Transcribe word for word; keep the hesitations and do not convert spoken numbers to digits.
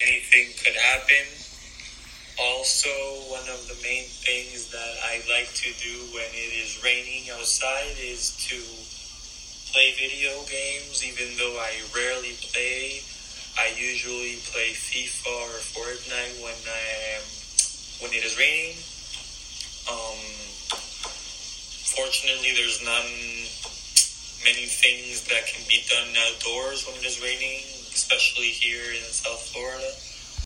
anything could happen. Also, one of the main things that I like to do when it is raining outside is to play video games. Even though I rarely play, I usually play FIFA or Fortnite when I am when it is raining. Um, fortunately, there's not many things that can be done outdoors when it is raining, especially here in South Florida.